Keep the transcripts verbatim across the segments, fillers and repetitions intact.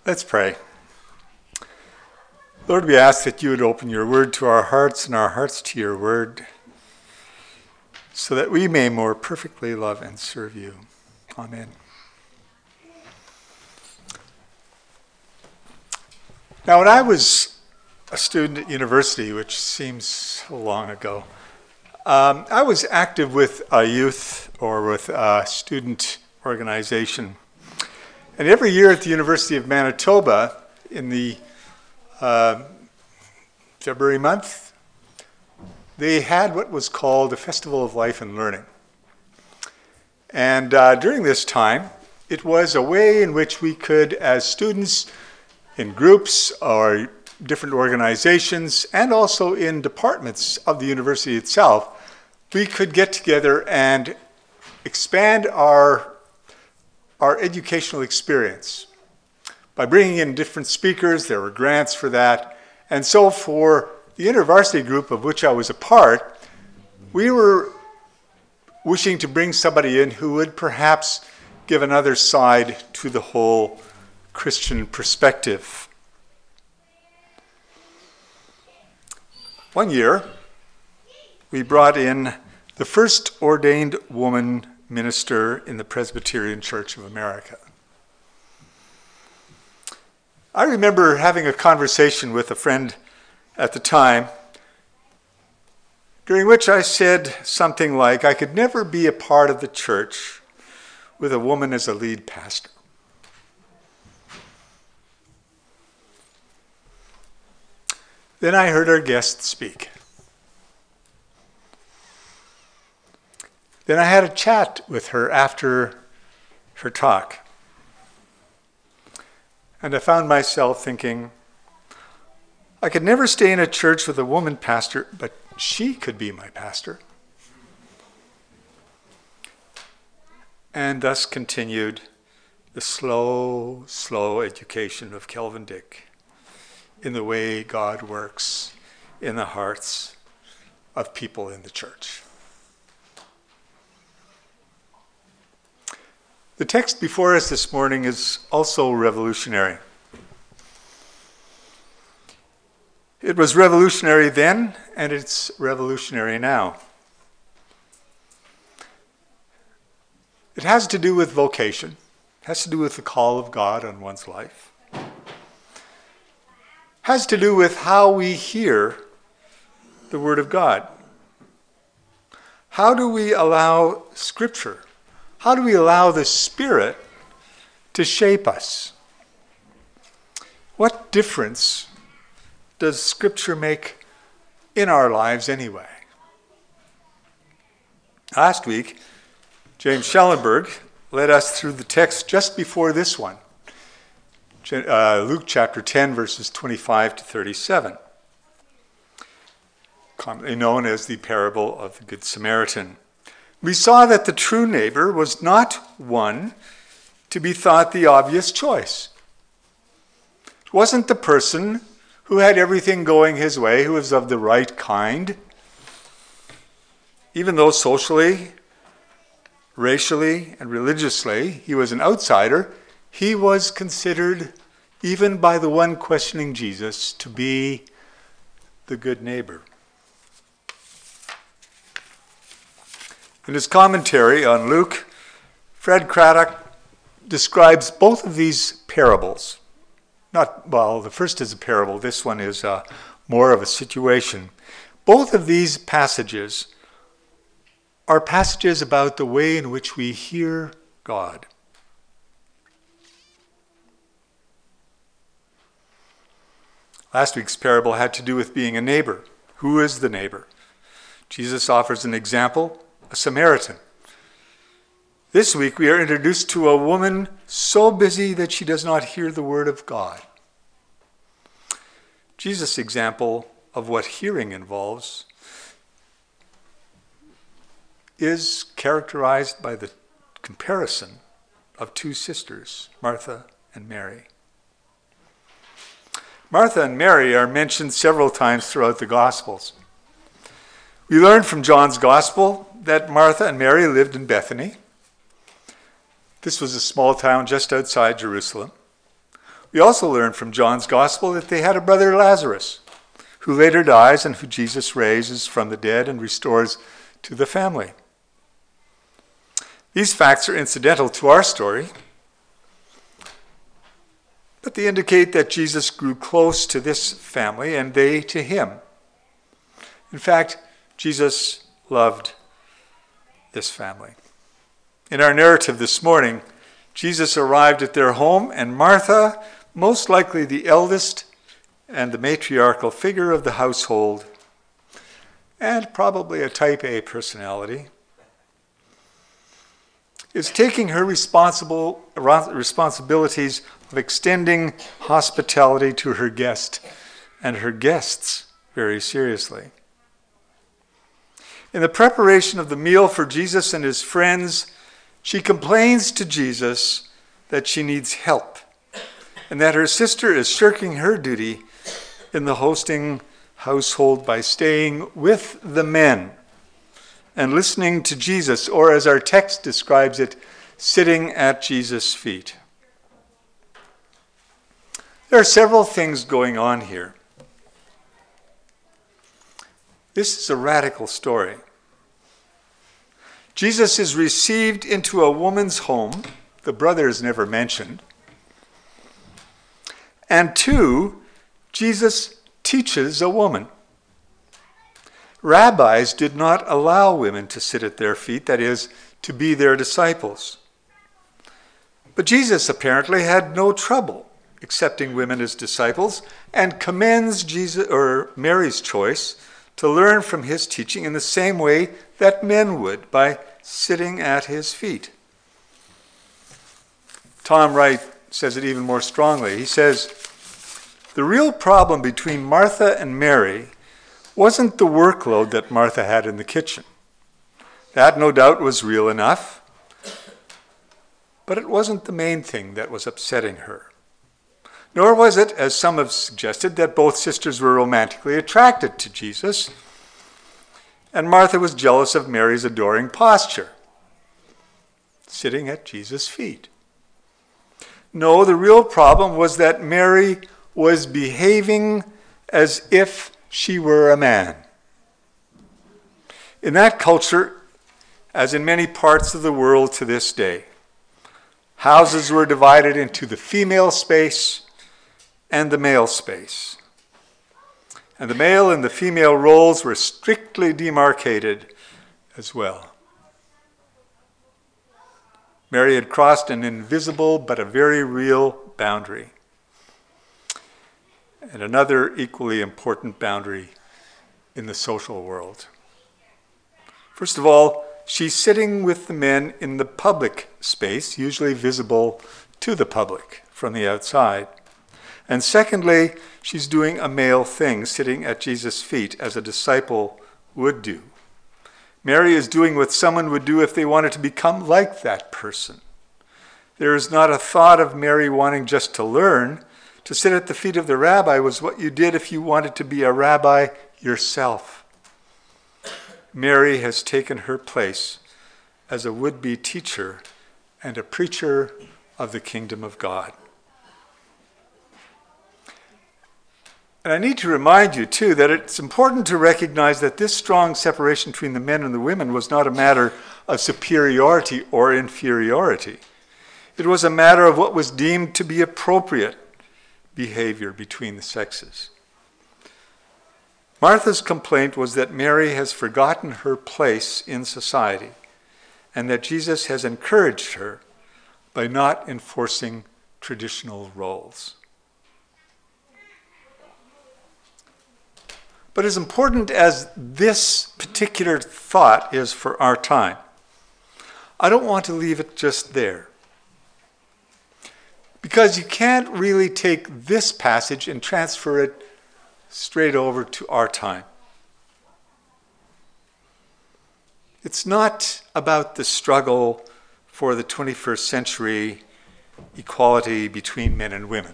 Let's pray. Lord, we ask that you would open your word to our hearts and our hearts to your word so that we may more perfectly love and serve you. Amen. Now, when I was a student at university, which seems so long ago, um, I was active with a youth or with a student organization. And every year at the University of Manitoba, in the uh, February month, they had what was called the Festival of Life and Learning. And uh, during this time, it was a way in which we could, as students in groups or different organizations, and also in departments of the university itself, we could get together and expand our our educational experience. By bringing in different speakers, there were grants for that. And so for the InterVarsity group of which I was a part, we were wishing to bring somebody in who would perhaps give another side to the whole Christian perspective. One year, we brought in the first ordained woman minister in the Presbyterian Church of America. I remember having a conversation with a friend at the time, during which I said something like, I could never be a part of the church with a woman as a lead pastor. Then I heard our guest speak. Then I had a chat with her after her talk. And I found myself thinking, I could never stay in a church with a woman pastor, but she could be my pastor. And thus continued the slow, slow education of Kelvin Dick in the way God works in the hearts of people in the church. The text before us this morning is also revolutionary. It was revolutionary then, and it's revolutionary now. It has to do with vocation. It has to do with the call of God on one's life. It has to do with how we hear the Word of God. How do we allow Scripture? How do we allow the Spirit to shape us? What difference does Scripture make in our lives anyway? Last week, James Schellenberg led us through the text just before this one, uh, Luke chapter ten, verses twenty-five to thirty-seven, commonly known as the parable of the Good Samaritan. We saw that the true neighbor was not one to be thought the obvious choice. It wasn't the person who had everything going his way, who was of the right kind. Even though socially, racially, and religiously he was an outsider, he was considered, even by the one questioning Jesus, to be the good neighbor. In his commentary on Luke, Fred Craddock describes both of these parables. Not, well, the first is a parable. This one is uh, more of a situation. Both of these passages are passages about the way in which we hear God. Last week's parable had to do with being a neighbor. Who is the neighbor? Jesus offers an example. A Samaritan. This week we are introduced to a woman so busy that she does not hear the word of God. Jesus' example of what hearing involves is characterized by the comparison of two sisters, Martha and Mary. Martha and Mary are mentioned several times throughout the Gospels. We learn from John's Gospel that Martha and Mary lived in Bethany. This was a small town just outside Jerusalem. We also learn from John's Gospel that they had a brother Lazarus, who later dies and who Jesus raises from the dead and restores to the family. These facts are incidental to our story, but they indicate that Jesus grew close to this family and they to him. In fact, Jesus loved this family. In our narrative this morning, Jesus arrived at their home, and Martha, most likely the eldest and the matriarchal figure of the household, and probably a type A personality, is taking her responsible responsibilities of extending hospitality to her guest and her guests very seriously. In the preparation of the meal for Jesus and his friends, she complains to Jesus that she needs help and that her sister is shirking her duty in the hosting household by staying with the men and listening to Jesus, or as our text describes it, sitting at Jesus' feet. There are several things going on here. This is a radical story. Jesus is received into a woman's home. The brother is never mentioned. And two, Jesus teaches a woman. Rabbis did not allow women to sit at their feet, that is, to be their disciples. But Jesus apparently had no trouble accepting women as disciples and commends Jesus or Mary's choice to learn from his teaching in the same way that men would, by sitting at his feet. Tom Wright says it even more strongly. He says, the real problem between Martha and Mary wasn't the workload that Martha had in the kitchen. That no doubt was real enough, but it wasn't the main thing that was upsetting her. Nor was it, as some have suggested, that both sisters were romantically attracted to Jesus, and Martha was jealous of Mary's adoring posture, sitting at Jesus' feet. No, the real problem was that Mary was behaving as if she were a man. In that culture, as in many parts of the world to this day, houses were divided into the female space and the male space. And the male and the female roles were strictly demarcated as well. Mary had crossed an invisible but a very real boundary. And another equally important boundary in the social world. First of all, she's sitting with the men in the public space, usually visible to the public from the outside. And secondly, she's doing a male thing, sitting at Jesus' feet as a disciple would do. Mary is doing what someone would do if they wanted to become like that person. There is not a thought of Mary wanting just to learn. To sit at the feet of the rabbi was what you did if you wanted to be a rabbi yourself. Mary has taken her place as a would-be teacher and a preacher of the kingdom of God. And I need to remind you, too, that it's important to recognize that this strong separation between the men and the women was not a matter of superiority or inferiority. It was a matter of what was deemed to be appropriate behavior between the sexes. Martha's complaint was that Mary has forgotten her place in society and that Jesus has encouraged her by not enforcing traditional roles. But as important as this particular thought is for our time, I don't want to leave it just there. Because you can't really take this passage and transfer it straight over to our time. It's not about the struggle for the twenty-first century equality between men and women.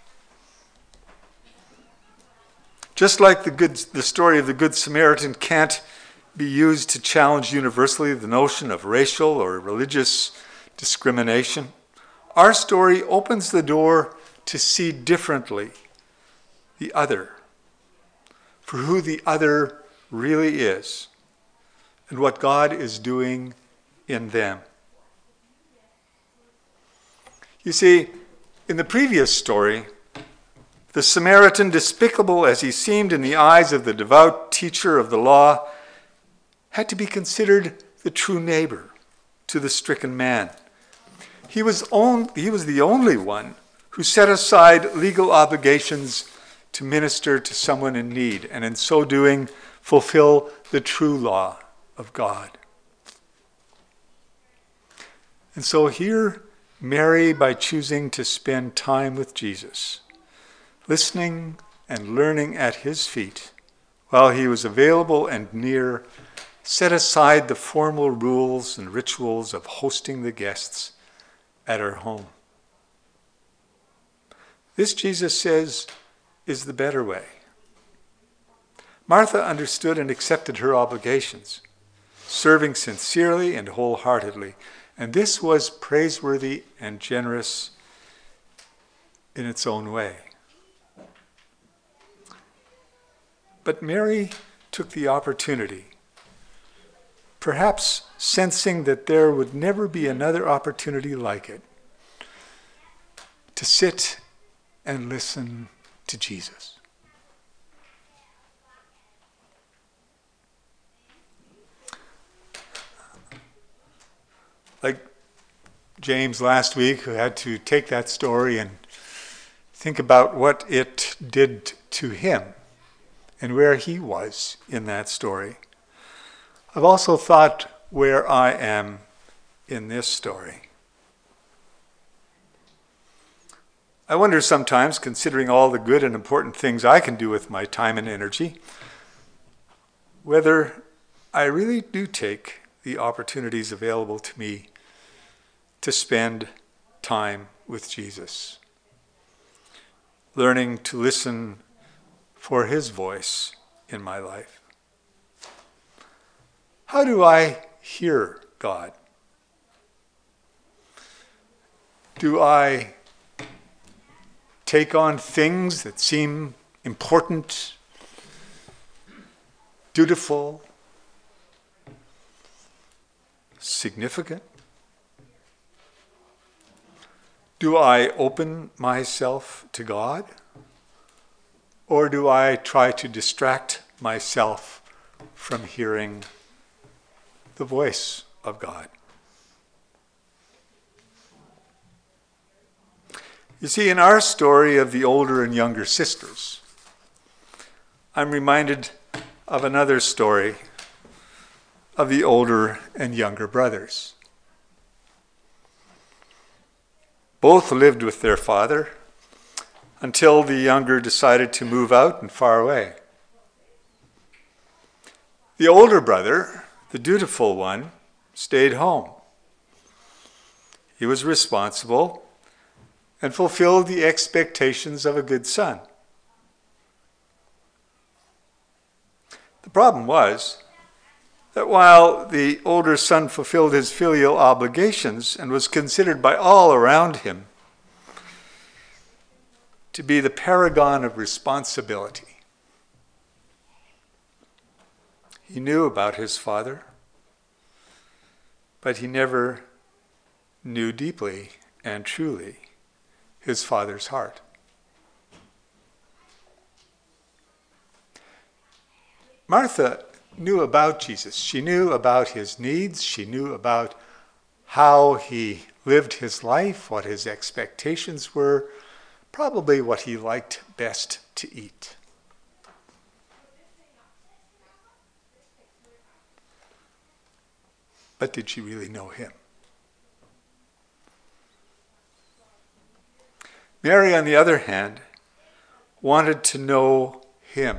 Just like the, good, the story of the Good Samaritan can't be used to challenge universally the notion of racial or religious discrimination, our story opens the door to see differently the other, for who the other really is, and what God is doing in them. You see, in the previous story, the Samaritan, despicable as he seemed in the eyes of the devout teacher of the law, had to be considered the true neighbor to the stricken man. He was, on, he was the only one who set aside legal obligations to minister to someone in need, and in so doing, fulfill the true law of God. And so here, Mary, by choosing to spend time with Jesus, listening and learning at his feet, while he was available and near, set aside the formal rules and rituals of hosting the guests at her home. This, Jesus says, is the better way. Martha understood and accepted her obligations, serving sincerely and wholeheartedly, and this was praiseworthy and generous in its own way. But Mary took the opportunity, perhaps sensing that there would never be another opportunity like it, to sit and listen to Jesus. Like James last week, who had to take that story and think about what it did to him and where he was in that story. I've also thought where I am in this story. I wonder sometimes, considering all the good and important things I can do with my time and energy, whether I really do take the opportunities available to me to spend time with Jesus, learning to listen for his voice in my life. How do I hear God? Do I take on things that seem important, dutiful, significant? Do I open myself to God? Or do I try to distract myself from hearing the voice of God? You see, in our story of the older and younger sisters, I'm reminded of another story of the older and younger brothers. Both lived with their father until the younger decided to move out and far away. The older brother, the dutiful one, stayed home. He was responsible and fulfilled the expectations of a good son. The problem was that while the older son fulfilled his filial obligations and was considered by all around him to be the paragon of responsibility, he knew about his father, but he never knew deeply and truly his father's heart. Martha knew about Jesus. She knew about his needs. She knew about how he lived his life, what his expectations were, probably what he liked best to eat. But did she really know him? Mary, on the other hand, wanted to know him.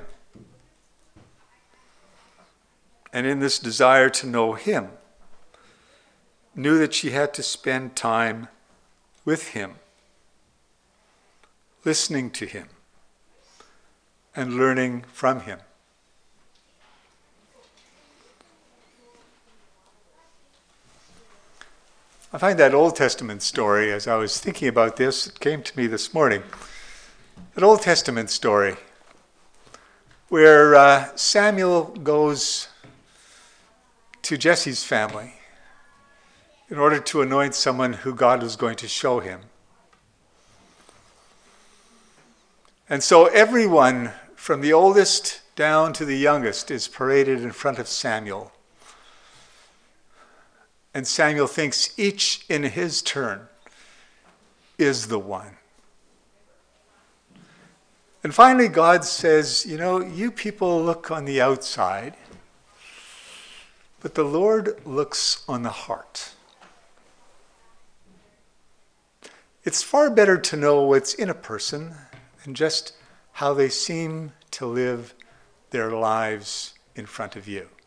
And in this desire to know him, knew that she had to spend time with him, listening to him, and learning from him. I find that Old Testament story, as I was thinking about this, it came to me this morning. That Old Testament story where uh, Samuel goes to Jesse's family in order to anoint someone who God was going to show him. And so everyone, from the oldest down to the youngest, is paraded in front of Samuel. And Samuel thinks each in his turn is the one. And finally God says, you know, you people look on the outside, but the Lord looks on the heart. It's far better to know what's in a person than just how they seem to live their lives in front of you.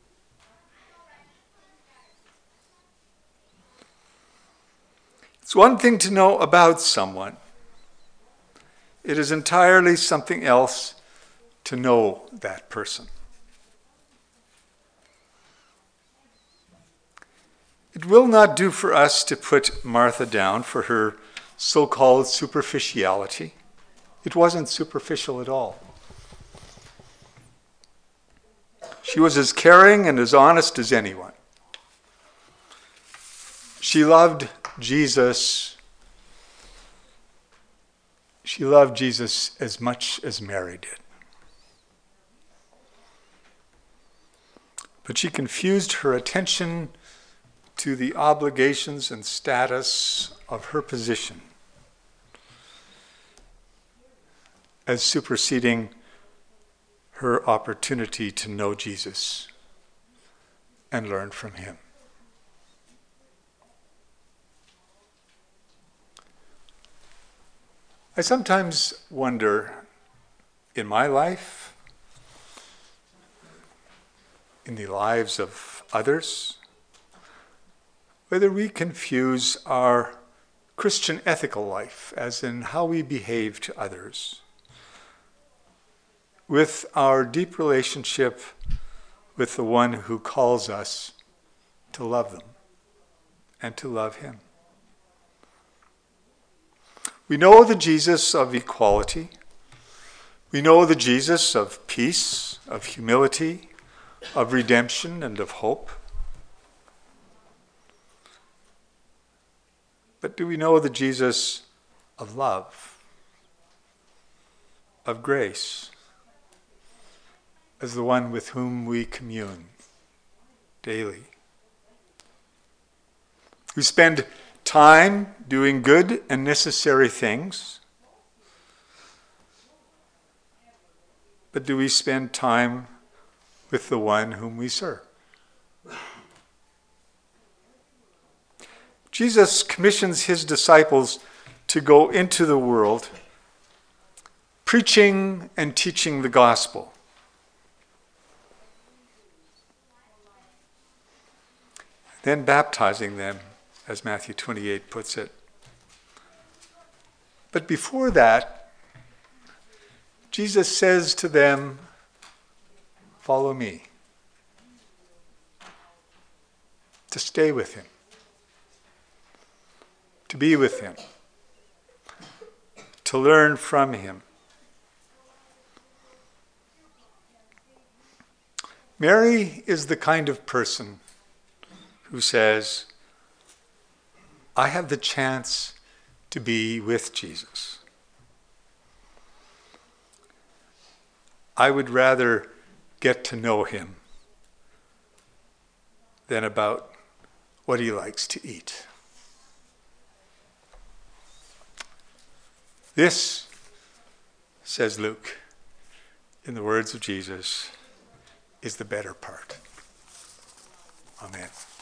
It's one thing to know about someone. It is entirely something else to know that person. It will not do for us to put Martha down for her so-called superficiality. It wasn't superficial at all. She was as caring and as honest as anyone. She loved Jesus. She loved Jesus as much as Mary did. But she confused her attention to the obligations and status of her position as superseding her opportunity to know Jesus and learn from him. I sometimes wonder in my life, in the lives of others, whether we confuse our Christian ethical life, as in how we behave to others, with our deep relationship with the one who calls us to love them and to love him. We know the Jesus of equality. We know the Jesus of peace, of humility, of redemption, and of hope. But do we know the Jesus of love, of grace, as the one with whom we commune daily? We spend time doing good and necessary things, but do we spend time with the one whom we serve? Jesus commissions his disciples to go into the world, preaching and teaching the gospel. Then baptizing them, as Matthew twenty-eight puts it. But before that, Jesus says to them, "Follow me." To stay with him, to be with him, to learn from him. Mary is the kind of person who says, I have the chance to be with Jesus. I would rather get to know him than about what he likes to eat. This, says Luke, in the words of Jesus, is the better part. Amen.